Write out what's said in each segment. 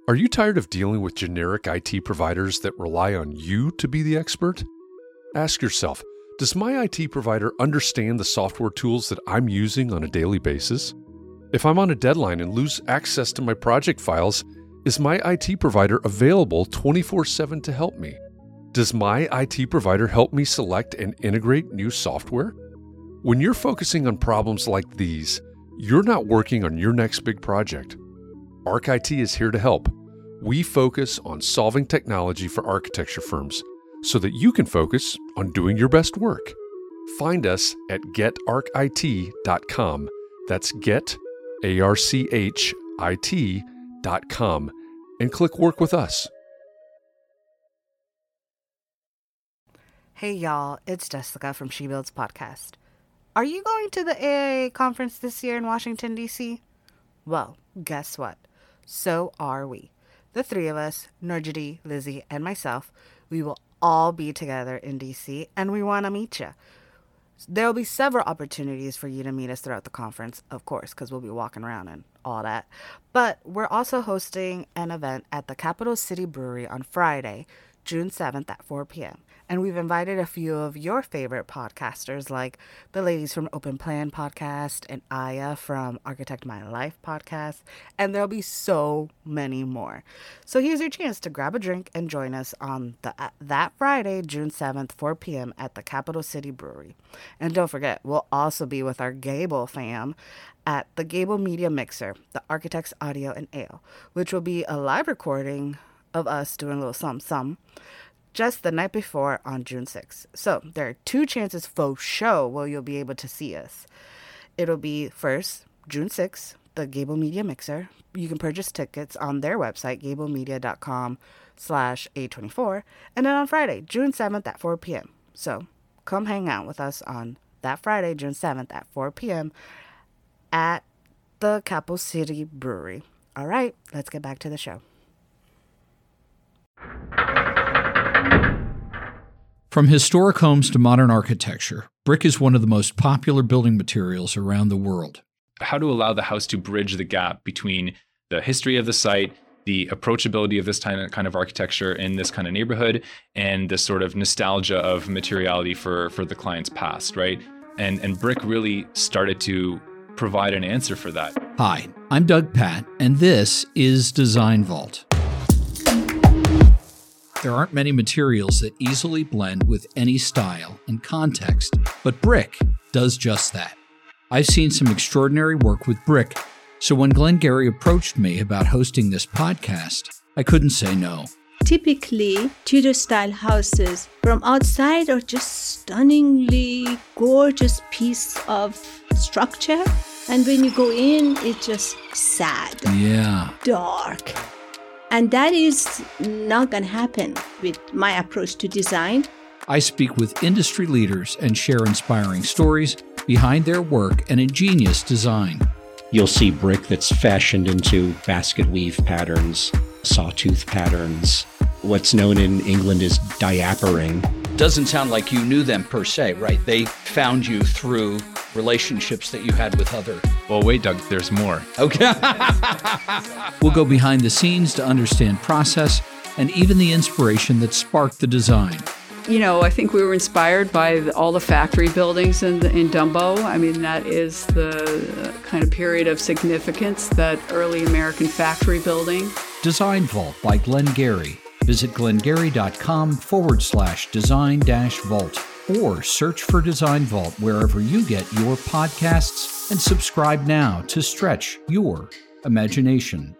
Are you tired of dealing with generic IT providers that rely on you to be the expert? Ask yourself, does my IT provider understand the software tools that I'm using on a daily basis? If I'm on a deadline and lose access to my project files, is my IT provider available 24/7 to help me? Does my IT provider help me select and integrate new software? When you're focusing on problems like these, you're not working on your next big project. Arc IT is here to help. We focus on solving technology for architecture firms so that you can focus on doing your best work. Find us at getarchit.com. That's getarchit.com and click Work with Us. Hey y'all, it's Jessica from She Builds Podcast. Are you going to the AIA conference this year in Washington, D.C.? Well, guess what? So are we. The three of us, Nurjity, Lizzie, and myself, we will all be together in D.C. and we want to meet you. There will be several opportunities for you to meet us throughout the conference, of course, because we'll be walking around and all that. But we're also hosting an event at the Capital City Brewery on Friday, June 7th at 4 p.m. And we've invited a few of your favorite podcasters like the ladies from Open Plan Podcast and Aya from Architect My Life Podcast. And there'll be so many more. So here's your chance to grab a drink and join us on that Friday, June 7th, 4 p.m. at the Capital City Brewery. And don't forget, we'll also be with our Gable fam at the Gable Media Mixer, the Architects Audio and Ale, which will be a live recording of us doing a little something just the night before on June 6th. So there are two chances for show where you'll be able to see us. It'll be first, June 6th, the Gable Media Mixer. You can purchase tickets on their website, gablemedia.com/A24. And then on Friday, June 7th at 4 p.m. So come hang out with us on that Friday, June 7th at 4 p.m. at the Capital City Brewery. All right, let's get back to the show. From historic homes to modern architecture, brick is one of the most popular building materials around the world. How to allow the house to bridge the gap between the history of the site, the approachability of this kind of architecture in this kind of neighborhood, and the sort of nostalgia of materiality for the client's past, right? And brick really started to provide an answer for that. Hi, I'm Doug Patt, and this is Design Vault. There aren't many materials that easily blend with any style and context, but brick does just that. I've seen some extraordinary work with brick, so when Glenn Gary approached me about hosting this podcast, I couldn't say no. Typically, Tudor-style houses from outside are just stunningly gorgeous piece of structure, and when you go in, it's just sad, dark. And that is not going to happen with my approach to design. I speak with industry leaders and share inspiring stories behind their work and ingenious design. You'll see brick that's fashioned into basket weave patterns, sawtooth patterns. What's known in England as diapering. Doesn't sound like you knew them per se, right? They found you through relationships that you had with other... Well, wait, Doug, there's more. Okay. We'll go behind the scenes to understand process and even the inspiration that sparked the design. You know, I think we were inspired by all the factory buildings in Dumbo. I mean, that is the kind of period of significance, that early American factory building. Design Vault by Glenn Gary. Visit glengary.com/design-vault or search for Design Vault wherever you get your podcasts and subscribe now to stretch your imagination.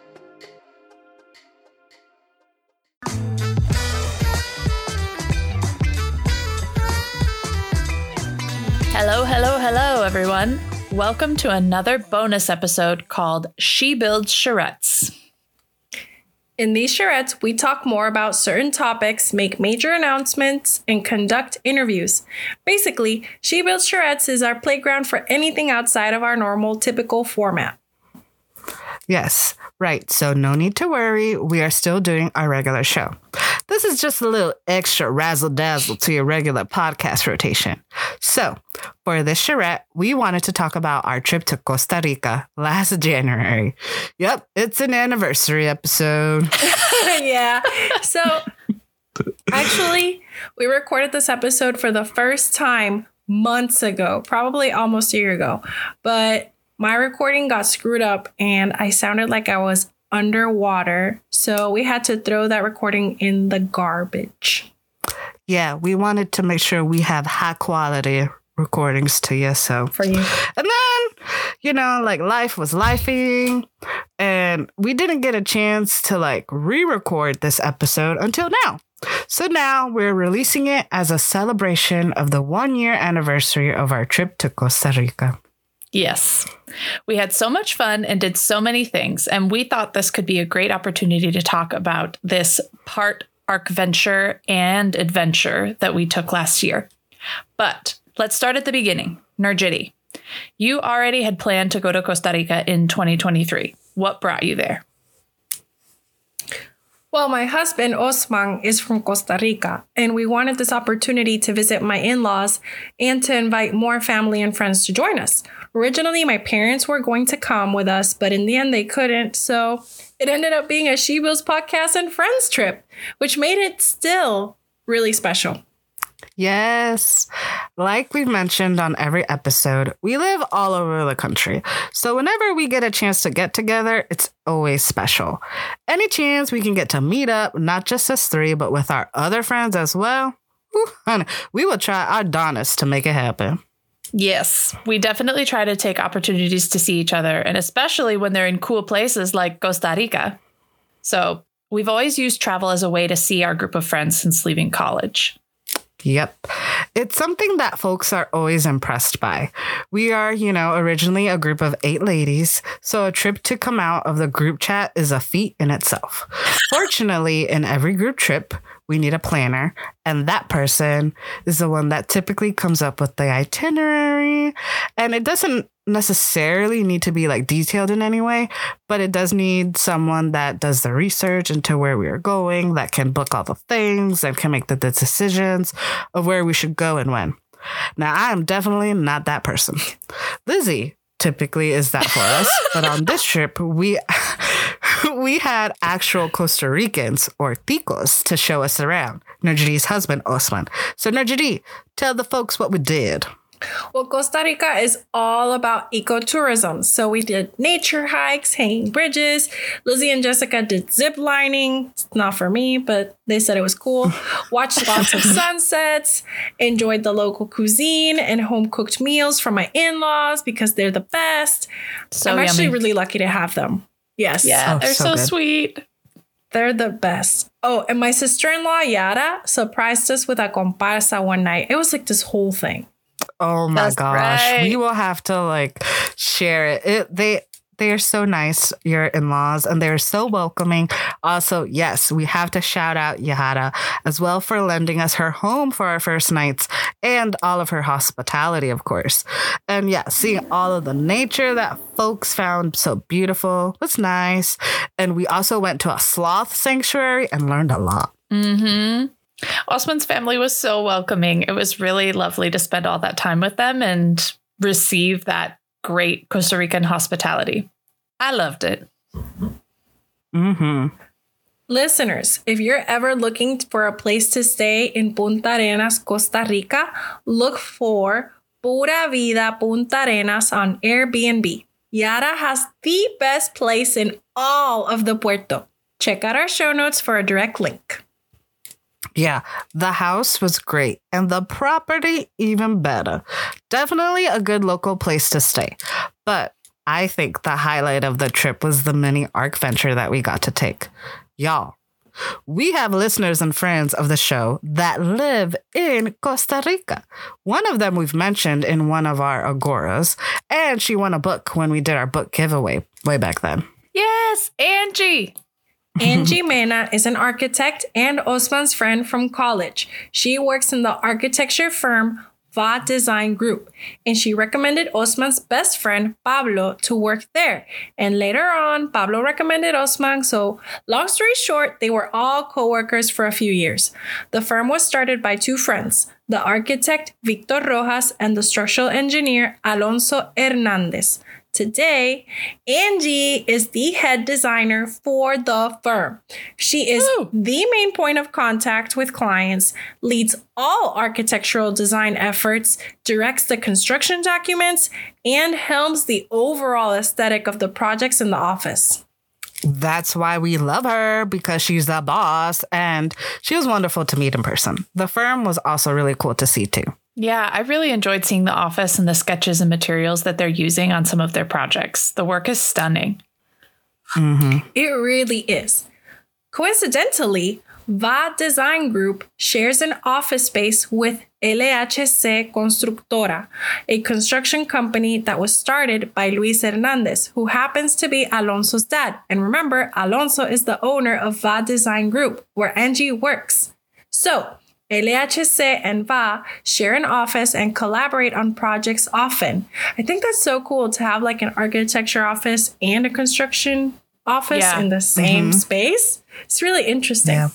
Hello, everyone. Welcome to another bonus episode called She Builds Charrettes. In these charrettes, we talk more about certain topics, make major announcements, and conduct interviews. Basically, She Builds Charrettes is our playground for anything outside of our normal, typical format. Yes, right. So no need to worry. We are still doing our regular show. The this is just a little extra razzle-dazzle to your regular podcast rotation. So, for this charrette, we wanted to talk about our trip to Costa Rica last January. Yep, it's an anniversary episode. Yeah. So, actually, we recorded this episode for the first time months ago, probably almost a year ago. But my recording got screwed up and I sounded like I was underwater. So we had to throw that recording in the garbage. Yeah, we wanted to make sure we have high quality recordings to you. So For you. And then, like life was lifing and we didn't get a chance to re-record this episode until now. So now we're releasing it as a celebration of the 1-year anniversary of our trip to Costa Rica. Yes. We had so much fun and did so many things, and we thought this could be a great opportunity to talk about this part arc venture and adventure that we took last year. But let's start at the beginning. Nurjiti, you already had planned to go to Costa Rica in 2023. What brought you there? Well, my husband, Osman, is from Costa Rica, and we wanted this opportunity to visit my in-laws and to invite more family and friends to join us. Originally, my parents were going to come with us, but in the end, they couldn't. So it ended up being a She Builds Podcast and Friends trip, which made it still really special. Yes. Like we've mentioned on every episode, we live all over the country. So whenever we get a chance to get together, it's always special. Any chance we can get to meet up, not just us three, but with our other friends as well, honey, we will try our darnest to make it happen. Yes, we definitely try to take opportunities to see each other, and especially when they're in cool places like Costa Rica. So we've always used travel as a way to see our group of friends since leaving college. Yep. It's something that folks are always impressed by. We are, originally a group of 8 ladies, so a trip to come out of the group chat is a feat in itself. Fortunately, in every group trip, we need a planner, and that person is the one that typically comes up with the itinerary. And it doesn't necessarily need to be detailed in any way, but it does need someone that does the research into where we are going, that can book all the things, that can make the decisions of where we should go and when. Now, I am definitely not that person. Lizzie typically is that for us, but on this trip, we had actual Costa Ricans, or ticos, to show us around. Nurjiti's husband, Osman. So Nurjiti, tell the folks what we did. Well, Costa Rica is all about ecotourism. So we did nature hikes, hanging bridges. Lizzie and Jessica did zip lining. It's not for me, but they said it was cool. Watched lots of sunsets, enjoyed the local cuisine and home cooked meals from my in-laws because they're the best. So I'm actually yummy. really lucky to have them. Yes. Yeah, they're so good. sweet. They're the best. Oh, and my sister-in-law, Yara, surprised us with a comparsa one night. It was this whole thing. Oh my That's gosh. right. We will have to share it. They are so nice, your in-laws, and they're so welcoming. Also, yes, we have to shout out Yahara as well for lending us her home for our first nights and all of her hospitality, of course. And yeah, seeing all of the nature that folks found so beautiful was nice. And we also went to a sloth sanctuary and learned a lot. Mm-hmm. Osman's family was so welcoming. It was really lovely to spend all that time with them and receive that great Costa Rican hospitality. I loved it. Mm-hmm. Listeners, if you're ever looking for a place to stay in Punta Arenas, Costa Rica, look for Pura Vida Punta Arenas on Airbnb. Yara has the best place in all of the puerto. Check out our show notes for a direct link. Yeah, the house was great and the property even better. Definitely a good local place to stay. But I think the highlight of the trip was the mini arc venture that we got to take. Y'all, we have listeners and friends of the show that live in Costa Rica. One of them we've mentioned in one of our agoras, and she won a book when we did our book giveaway way back then. Yes, Angie. Angie Mena is an architect and Osman's friend from college. She works in the architecture firm Va Design Group, and she recommended Osman's best friend, Pablo, to work there. And later on, Pablo recommended Osman, so long story short, they were all co-workers for a few years. The firm was started by two friends, the architect Victor Rojas and the structural engineer Alonso Hernandez. Today, Angie is the head designer for the firm. She is the main point of contact with clients, leads all architectural design efforts, directs the construction documents, and helms the overall aesthetic of the projects in the office. That's why we love her, because she's the boss, and she was wonderful to meet in person. The firm was also really cool to see too. Yeah, I really enjoyed seeing the office and the sketches and materials that they're using on some of their projects. The work is stunning. Mm-hmm. It really is. Coincidentally, Va Design Group shares an office space with LHC Constructora, a construction company that was started by Luis Hernandez, who happens to be Alonso's dad. And remember, Alonso is the owner of Va Design Group, where Angie works. So, LHC and Va share an office and collaborate on projects often. I think that's so cool to have like an architecture office and a construction office in the same space. It's really interesting. Yeah.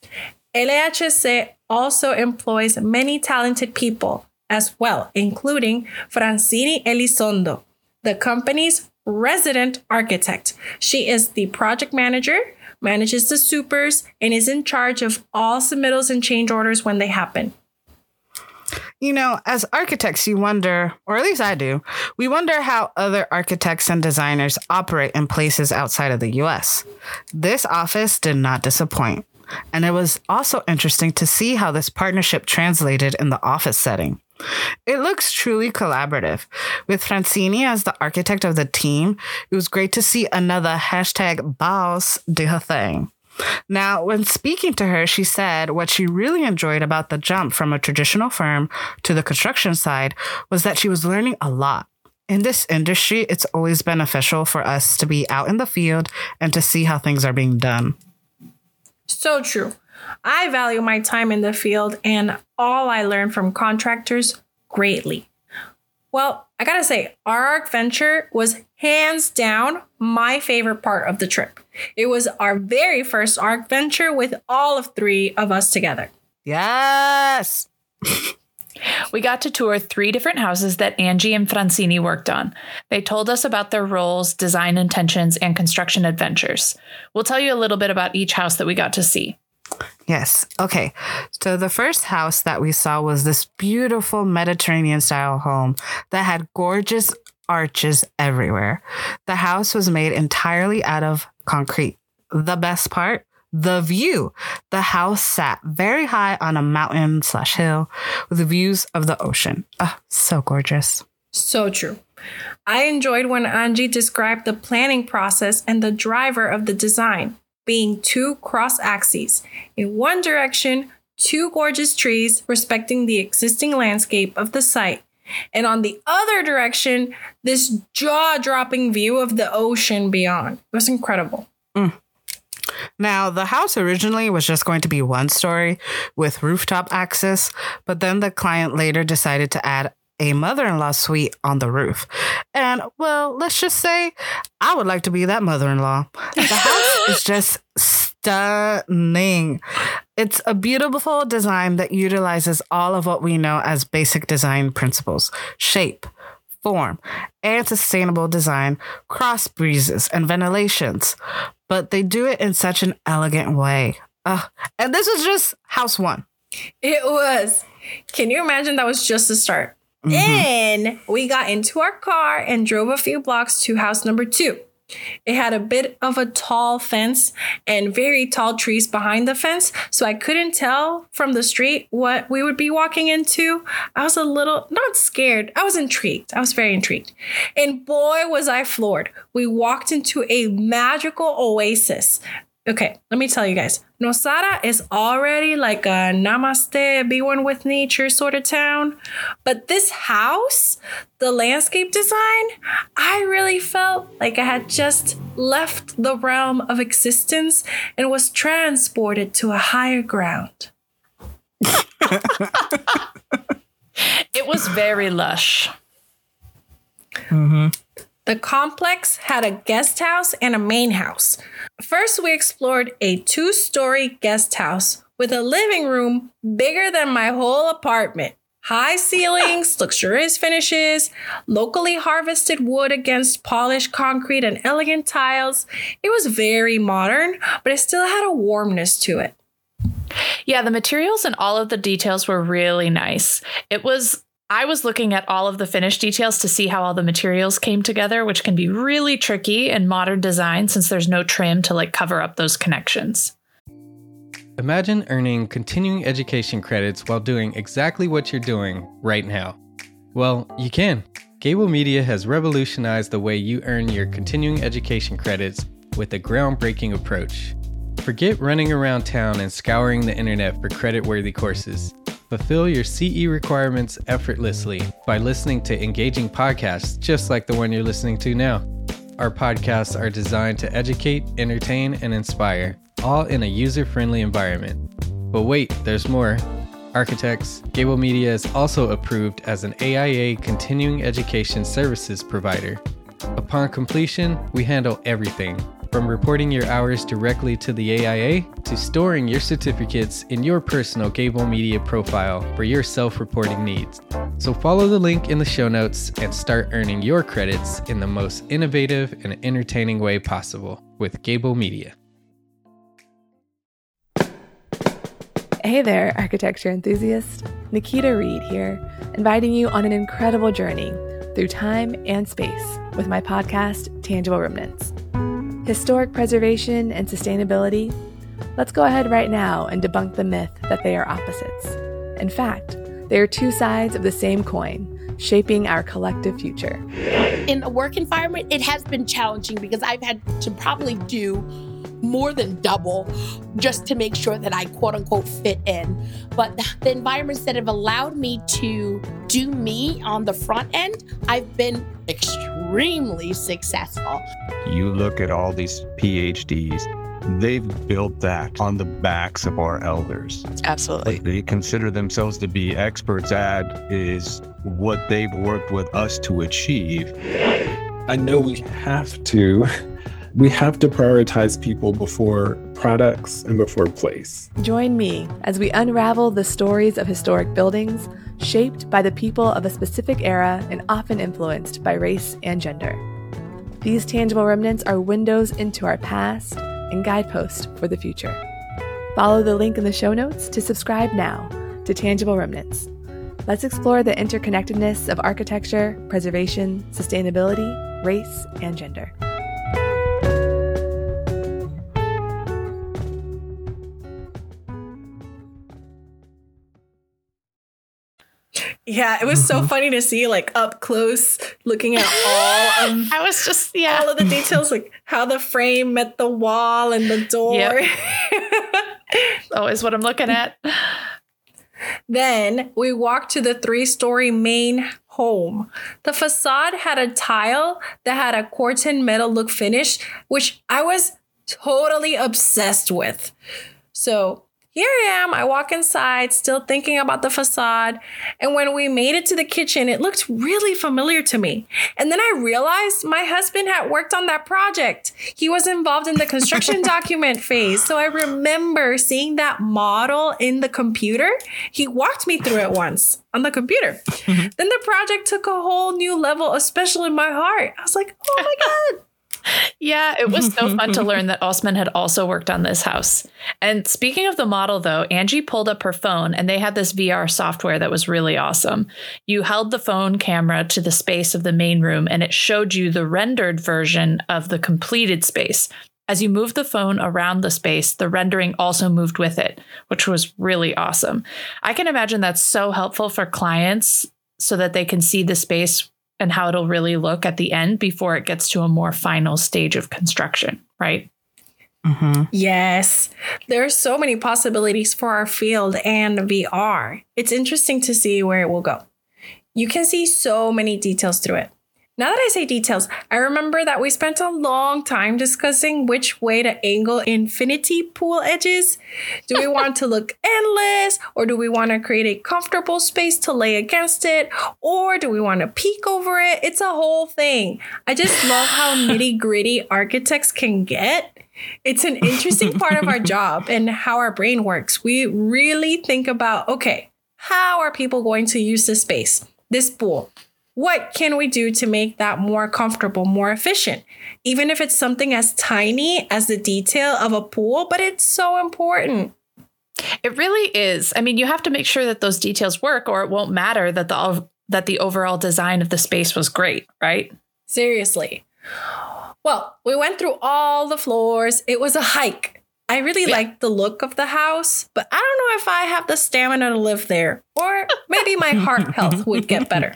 LHC also employs many talented people as well, including Francini Elizondo, the company's resident architect. She is the project manager, manages the supers, and is in charge of all submittals and change orders when they happen. You know, as architects, you wonder, or at least I do, we wonder how other architects and designers operate in places outside of the U.S. This office did not disappoint. And it was also interesting to see how this partnership translated in the office setting. It looks truly collaborative. With Francini as the architect of the team, it was great to see another #boss do her thing. Now, when speaking to her, she said what she really enjoyed about the jump from a traditional firm to the construction side was that she was learning a lot. In this industry, it's always beneficial for us to be out in the field and to see how things are being done. So true. I value my time in the field and all I learned from contractors greatly. Well, I gotta say, our ARC venture was hands down my favorite part of the trip. It was our very first ARC venture with all of three of us together. Yes! We got to tour 3 different houses that Angie and Francini worked on. They told us about their roles, design intentions, and construction adventures. We'll tell you a little bit about each house that we got to see. Yes. Okay. So the first house that we saw was this beautiful Mediterranean-style home that had gorgeous arches everywhere. The house was made entirely out of concrete. The best part? The view. The house sat very high on a mountain/hill with views of the ocean. Oh, so gorgeous. So true. I enjoyed when Angie described the planning process and the driver of the design being 2 cross axes. In one direction, 2 gorgeous trees respecting the existing landscape of the site. And on the other direction, this jaw-dropping view of the ocean beyond. It was incredible. Now, the house originally was just going to be 1 story with rooftop access, but then the client later decided to add a mother-in-law suite on the roof. And, well, let's just say I would like to be that mother-in-law. The house is just stunning. It's a beautiful design that utilizes all of what we know as basic design principles: shape, form, and sustainable design, cross breezes, and ventilations. But they do it in such an elegant way. And this was just house 1. It was. Can you imagine that was just the start? Mm-hmm. And we got into our car and drove a few blocks to house number 2. It had a bit of a tall fence and very tall trees behind the fence, so I couldn't tell from the street what we would be walking into. I was a little, not scared, I was intrigued. I was very intrigued. And boy, was I floored. We walked into a magical oasis. Okay, let me tell you guys. Nosara is already like a namaste, be one with nature sort of town. But this house, the landscape design, I really felt like I had just left the realm of existence and was transported to a higher ground. It It was very lush. The complex had a guest house and a main house. First, we explored a 2-story guest house with a living room bigger than my whole apartment. High ceilings, luxurious finishes, locally harvested wood against polished concrete and elegant tiles. It was very modern, but it still had a warmness to it. Yeah, the materials and all of the details were really nice. I was looking at all of the finished details to see how all the materials came together, which can be really tricky in modern design since there's no trim to cover up those connections. Imagine earning continuing education credits while doing exactly what you're doing right now. Well, you can. Gable Media has revolutionized the way you earn your continuing education credits with a groundbreaking approach. Forget running around town and scouring the internet for credit-worthy courses. Fulfill your CE requirements effortlessly by listening to engaging podcasts just like the one you're listening to now. Our podcasts are designed to educate, entertain, and inspire, all in a user-friendly environment. But wait, there's more. Architects, Gable Media is also approved as an AIA continuing education services provider. Upon completion, we handle everything, from reporting your hours directly to the AIA to storing your certificates in your personal Gable Media profile for your self-reporting needs. So follow the link in the show notes and start earning your credits in the most innovative and entertaining way possible with Gable Media. Hey there, architecture enthusiast. Nikita Reed here, inviting you on an incredible journey through time and space with my podcast, Tangible Remnants. Historic preservation and sustainability? Let's go ahead right now and debunk the myth that they are opposites. In fact, they are two sides of the same coin, shaping our collective future. In a work environment, it has been challenging because I've had to probably do more than double just to make sure that I quote unquote fit in. But the environments that have allowed me to do me on the front end, I've been extremely successful. You look at all these PhDs, they've built that on the backs of our elders. Absolutely. What they consider themselves to be experts at is what they've worked with us to achieve. I know we have to prioritize people before products and before place. Join me as we unravel the stories of historic buildings shaped by the people of a specific era and often influenced by race and gender. These tangible remnants are windows into our past and guideposts for the future. Follow the link in the show notes to subscribe now to Tangible Remnants. Let's explore the interconnectedness of architecture, preservation, sustainability, race, and gender. Yeah, it was so funny to see up close, looking at all of all of the details, like how the frame met the wall and the door. Yep. Always what I'm looking at. Then we walked to the 3-story main home. The facade had a tile that had a quartz-in metal look finish, which I was totally obsessed with. So here I am, I walk inside, still thinking about the facade. And when we made it to the kitchen, it looked really familiar to me. And then I realized my husband had worked on that project. He was involved in the construction document phase. So I remember seeing that model in the computer. He walked me through it once on the computer. Then the project took a whole new level, especially in my heart. I was like, oh my God. Yeah, it was so fun to learn that Osman had also worked on this house. And speaking of the model, though, Angie pulled up her phone and they had this VR software that was really awesome. You held the phone camera to the space of the main room and it showed you the rendered version of the completed space. As you moved the phone around the space, the rendering also moved with it, which was really awesome. I can imagine that's so helpful for clients so that they can see the space and how it'll really look at the end before it gets to a more final stage of construction, right? Mm-hmm. Yes. There are so many possibilities for our field and VR. It's interesting to see where it will go. You can see so many details through it. Now that I say details, I remember that we spent a long time discussing which way to angle infinity pool edges. Do we want to look endless, or do we want to create a comfortable space to lay against it, or do we want to peek over it? It's a whole thing. I just love how nitty-gritty architects can get. It's an interesting part of our job and how our brain works. We really think about, okay, how are people going to use this space, this pool? What can we do to make that more comfortable, more efficient? Even if it's something as tiny as the detail of a pool, but it's so important. It really is. I mean, you have to make sure that those details work, or it won't matter that the overall design of the space was great, right? Seriously. Well, we went through all the floors. It was a hike. I really liked the look of the house, but I don't know if I have the stamina to live there, or maybe my heart health would get better.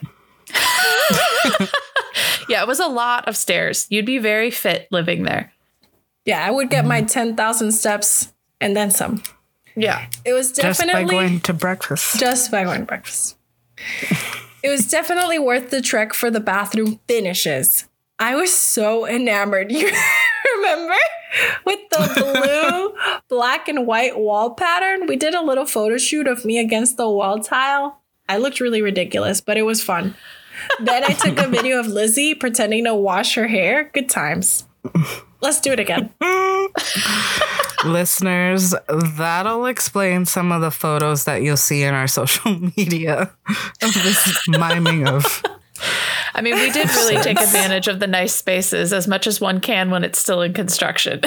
Yeah, it was a lot of stairs. You'd be very fit living there. Yeah, I would get my 10,000 steps and then some. Yeah. It was definitely... Just by going to breakfast. Just by going to breakfast. It was definitely worth the trek for the bathroom finishes. I was so enamored. You remember? With the blue, black, and white wall pattern. We did a little photo shoot of me against the wall tile. I looked really ridiculous, but it was fun. Then I took a video of Lizzie pretending to wash her hair. Good times. Let's do it again. Listeners, that'll explain some of the photos that you'll see in our social media of this miming of. I mean, we did really take advantage of the nice spaces as much as one can when it's still in construction.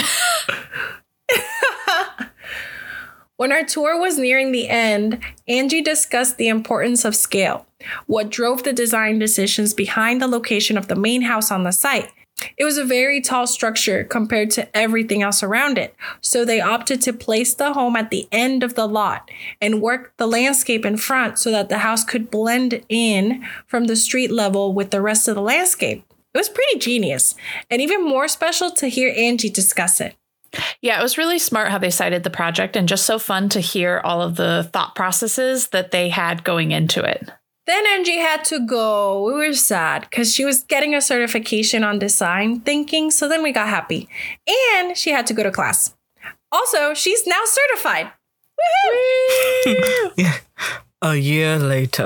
When our tour was nearing the end, Angie discussed the importance of scale, what drove the design decisions behind the location of the main house on the site. It was a very tall structure compared to everything else around it, so they opted to place the home at the end of the lot and work the landscape in front so that the house could blend in from the street level with the rest of the landscape. It was pretty genius, and even more special to hear Angie discuss it. Yeah, it was really smart how they cited the project, and just so fun to hear all of the thought processes that they had going into it. Then Angie had to go. We were sad because she was getting a certification on design thinking, so then we got happy. And she had to go to class. Also, she's now certified. Woohoo! Yeah. A year later.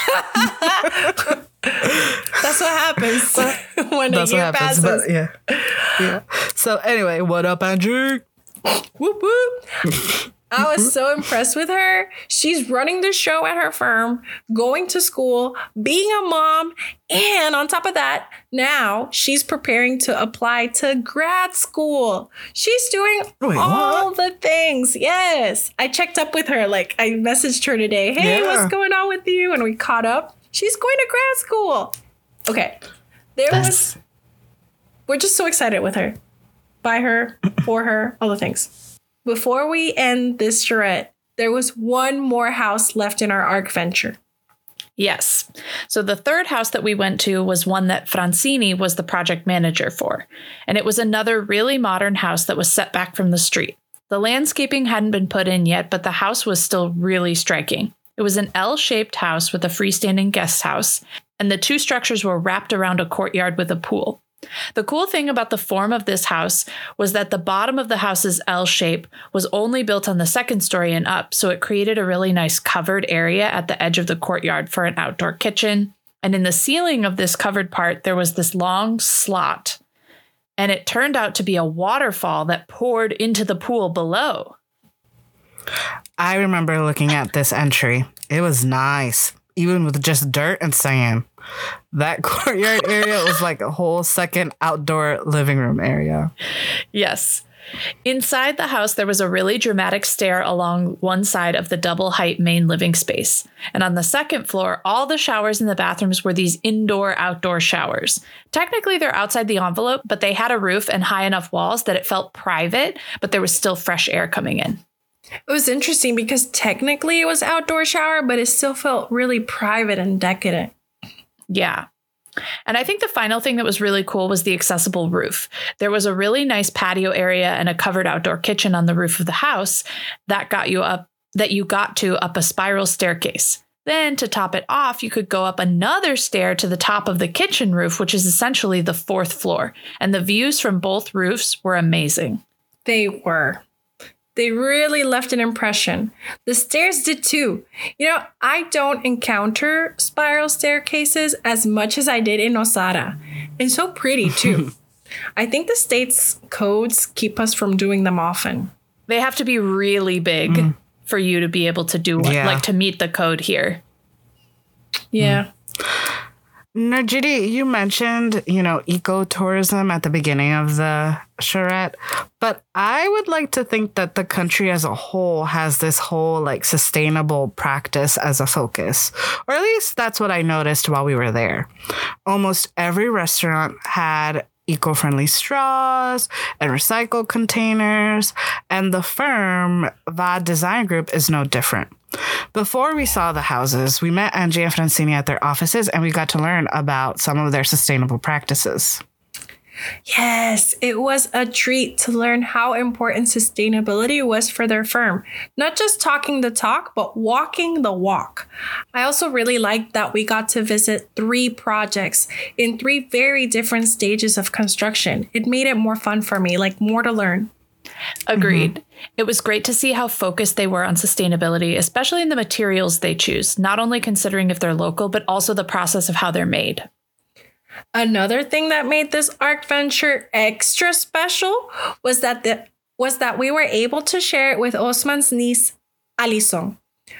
That's what happens when a year passes. But yeah. So anyway, what up, Andrew? Whoop whoop. I was so impressed with her. She's running the show at her firm, going to school, being a mom, and on top of that, now she's preparing to apply to grad school. She's doing all the things. Yes. I checked up with her. Like, I messaged her today. Hey, what's going on with you? And we caught up. She's going to grad school. Okay. We're just so excited with her. By her, for her, all the things. Before we end this charrette, there was one more house left in our ARC venture. Yes. So the third house that we went to was one that Francini was the project manager for. And it was another really modern house that was set back from the street. The landscaping hadn't been put in yet, but the house was still really striking. It was an L-shaped house with a freestanding guest house, and the two structures were wrapped around a courtyard with a pool. The cool thing about the form of this house was that the bottom of the house's L shape was only built on the second story and up, so it created a really nice covered area at the edge of the courtyard for an outdoor kitchen. And in the ceiling of this covered part, there was this long slot, and it turned out to be a waterfall that poured into the pool below. I remember looking at this entry. It was nice, even with just dirt and sand. That courtyard area was like a whole second outdoor living room area. Yes. Inside the house, there was a really dramatic stair along one side of the double height main living space. And on the second floor, all the showers in the bathrooms were these indoor-outdoor showers. Technically, they're outside the envelope, but they had a roof and high enough walls that it felt private, but there was still fresh air coming in. It was interesting because technically it was outdoor shower, but it still felt really private and decadent. Yeah. And I think the final thing that was really cool was the accessible roof. There was a really nice patio area and a covered outdoor kitchen on the roof of the house that you got to up a spiral staircase. Then to top it off, you could go up another stair to the top of the kitchen roof, which is essentially the 4th floor. And the views from both roofs were amazing. They were. They really left an impression. The stairs did too. You know, I don't encounter spiral staircases as much as I did in Nosara. And so pretty too. I think the state's codes keep us from doing them often. They have to be really big for you to be able to do one, like to meet the code here. Yeah. Najidi, you mentioned, ecotourism at the beginning of the charrette, but I would like to think that the country as a whole has this whole like sustainable practice as a focus, or at least that's what I noticed while we were there. Almost every restaurant had eco-friendly straws and recycled containers, and the firm VAD Design Group is no different. Before we saw the houses, we met Angie and Francini at their offices, and we got to learn about some of their sustainable practices. Yes, it was a treat to learn how important sustainability was for their firm. Not just talking the talk, but walking the walk. I also really liked that we got to visit 3 projects in 3 very different stages of construction. It made it more fun for me, like more to learn. Agreed. It was great to see how focused they were on sustainability, especially in the materials they choose, not only considering if they're local, but also the process of how they're made. Another thing that made this ARC venture extra special was that we were able to share it with Osman's niece, Alison.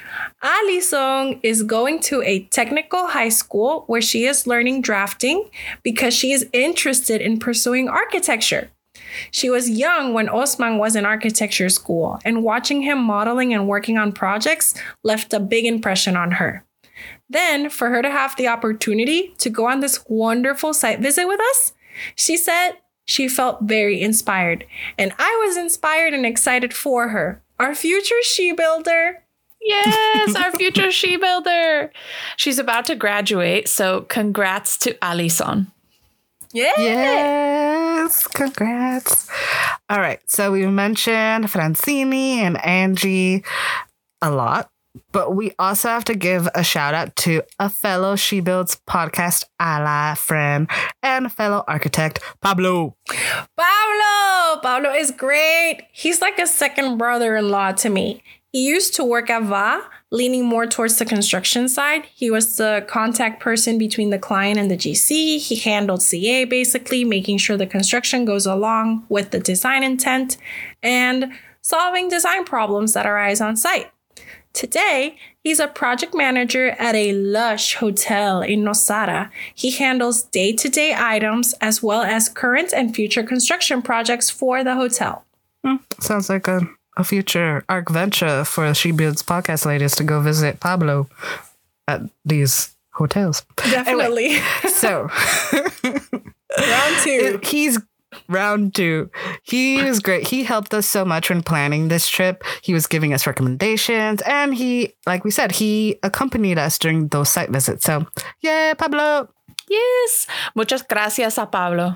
Alison is going to a technical high school where she is learning drafting because she is interested in pursuing architecture. She was young when Osman was in architecture school, and watching him modeling and working on projects left a big impression on her. Then, for her to have the opportunity to go on this wonderful site visit with us, she said she felt very inspired. And I was inspired and excited for her, our future she-builder. Yes, our future she-builder. She's about to graduate, so congrats to Alison. Yeah. Yes, congrats. All right, so we mentioned Francini and Angie a lot, but we also have to give a shout out to a fellow She Builds podcast ally, friend, and fellow architect, Pablo. Pablo is great. He's like a second brother-in-law to me. He used to work at VA, leaning more towards the construction side. He was the contact person between the client and the GC. He handled CA, basically making sure the construction goes along with the design intent and solving design problems that arise on site. Today, he's a project manager at a lush hotel in Nosara. He handles day-to-day items as well as current and future construction projects for the hotel. Sounds like a future ARC venture for She Builds podcast ladies to go visit Pablo at these hotels. Definitely. Anyway, so round two. He was great. He helped us so much when planning this trip. He was giving us recommendations, and he, like we said, he accompanied us during those site visits. So, yeah, Pablo. Yes. Muchas gracias a Pablo.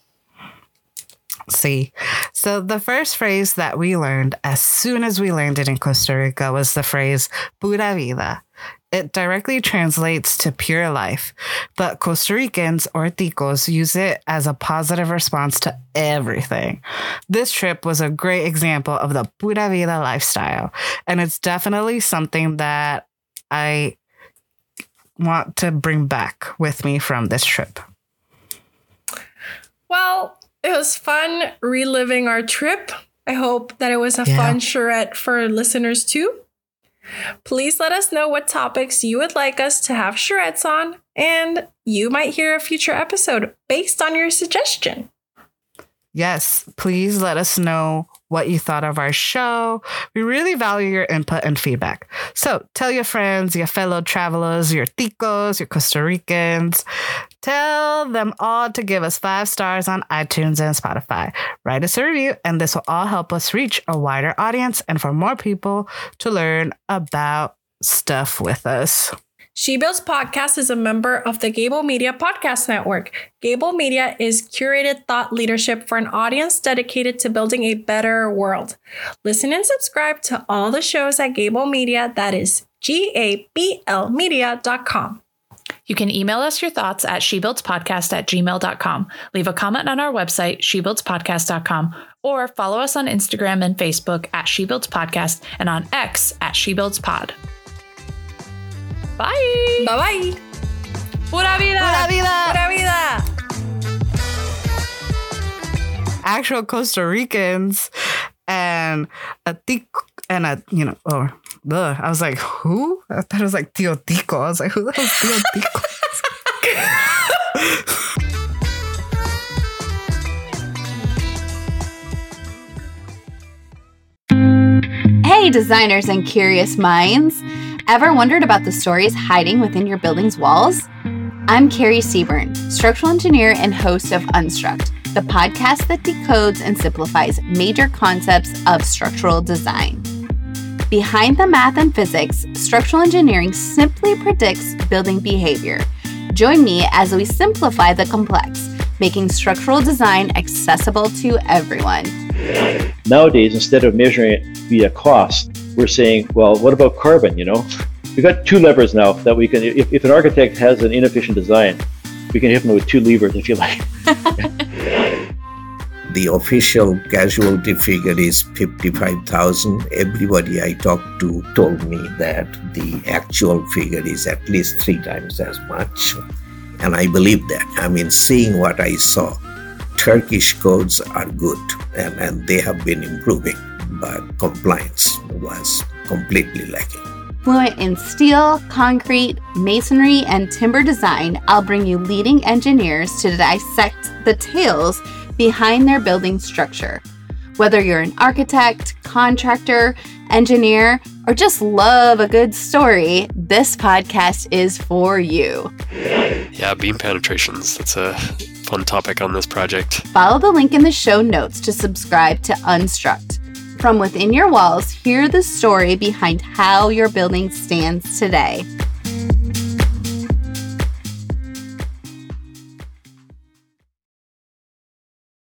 See, so the first phrase that we learned as soon as we landed in Costa Rica was the phrase pura vida. It directly translates to pure life, but Costa Ricans or ticos use it as a positive response to everything. This trip was a great example of the pura vida lifestyle, and it's definitely something that I want to bring back with me from this trip. Well, it was fun reliving our trip. I hope that it was a fun charrette for listeners too. Please let us know what topics you would like us to have charrettes on, and you might hear a future episode based on your suggestion. Yes, please let us know what you thought of our show. We really value your input and feedback. So tell your friends, your fellow travelers, your ticos, your Costa Ricans. Tell them all to give us 5 stars on iTunes and Spotify. Write us a review, and this will all help us reach a wider audience and for more people to learn about stuff with us. She Builds Podcast is a member of the Gable Media Podcast Network. Gable Media is curated thought leadership for an audience dedicated to building a better world. Listen and subscribe to all the shows at Gable Media, that is gablmedia.com. You can email us your thoughts at shebuildspodcast@gmail.com. Leave a comment on our website, shebuildspodcast.com, or follow us on Instagram and Facebook at shebuildspodcast and on X at shebuildspod. Bye! Bye-bye! Pura vida! Pura vida! Pura vida! Actual Costa Ricans and I was like, who? I thought it was like Tío Tico. I was like, who the hell is Tío Tico? Hey, designers and curious minds. Ever wondered about the stories hiding within your building's walls? I'm Carrie Seaburn, structural engineer and host of Unstruct, the podcast that decodes and simplifies major concepts of structural design. Behind the math and physics, structural engineering simply predicts building behavior. Join me as we simplify the complex, making structural design accessible to everyone. Nowadays, instead of measuring it via cost, we're saying, well, what about carbon, We've got two levers now that we can, if an architect has an inefficient design, we can hit them with two levers, if you like. The official casualty figure is 55,000. Everybody I talked to told me that the actual figure is at least 3 times as much. And I believe that. Seeing what I saw, Turkish codes are good and they have been improving, but compliance was completely lacking. Fluent in steel, concrete, masonry, and timber design, I'll bring you leading engineers to dissect the tales behind their building structure. Whether you're an architect, contractor, engineer, or just love a good story, this podcast is for you. Yeah, beam penetrations. That's a fun topic on this project. Follow the link in the show notes to subscribe to Unstruct. From within your walls, hear the story behind how your building stands today.